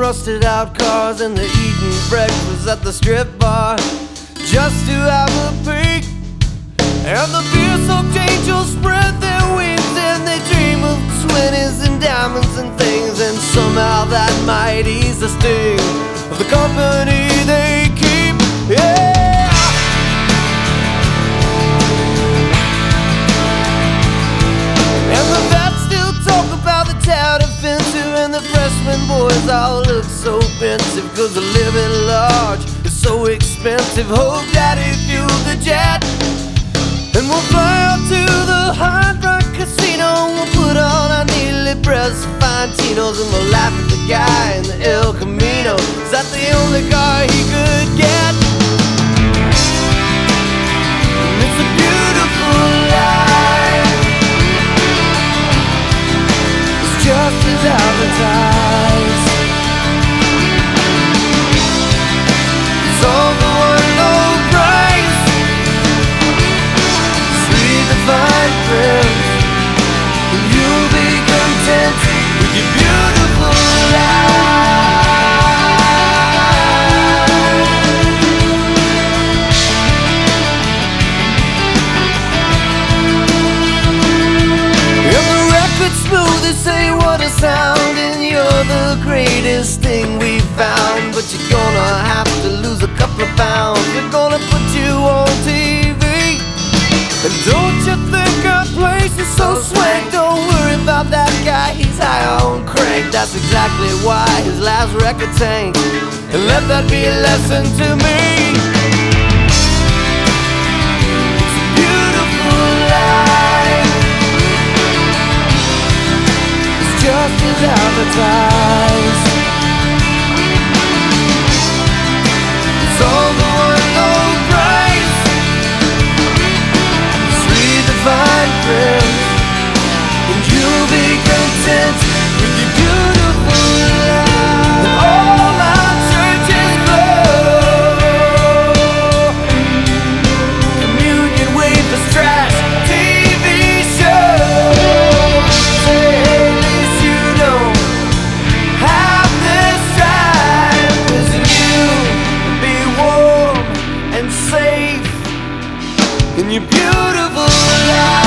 rusted out cars, and they're eating breakfast at the strip bar just to have a peek. And the beer-soaked angels spread their wings, and they dream of 20s and diamonds and things, and somehow that might ease the sting of the company they keep. Yeah! And the vets still talk about the tattered fencer, and the freshman boys all look so pensive, 'cause living large is so expensive. Hope Daddy fueled the jet, and we'll fly out to the Hard Rock Casino. We'll put on our neatly pressed fine chinos, and we'll laugh at the guy in the El Camino. Is that the only car he could get? And it's a beautiful life, it's just as advertised. It's all the one low price, fine print, and you'll be content with your beautiful life. And the record's smooth, they say what a sound, and you're the greatest thing we've found. But you're gonna have to lose a couple of pounds. We're gonna put you on TV. And don't you think our place is so swank? Don't worry about that guy, he's high on crank. That's exactly why his last record tanked. And let that be a lesson to me. It's a beautiful life, it's just as advertised. It's all the one low price, fine print, and you'll be content with your beautiful life. And all our churches glow, communion wafers, trash, TV shows. Say, hey, at least you don't have this time, 'cause you'll be warm and safe in your beautiful life.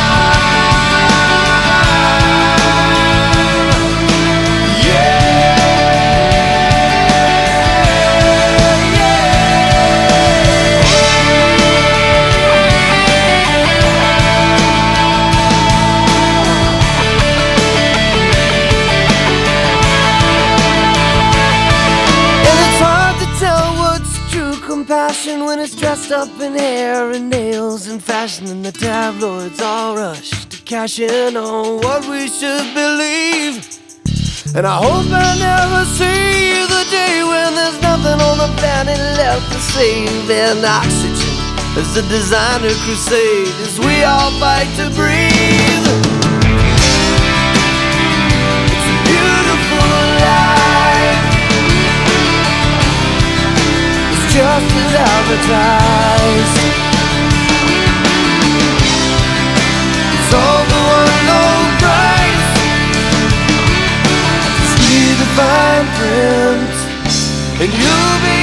Compassion when it's dressed up in hair and nails and fashion, and the tabloids all rush to cash in on what we should believe. And I hope I never see the day when there's nothing on the planet left to save. And oxygen is the designer crusade as we all fight to breathe. It's a beautiful life, just as advertised. It's all the one low price, just read the fine print, and you'll be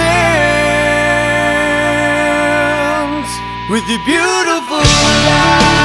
content with your beautiful life.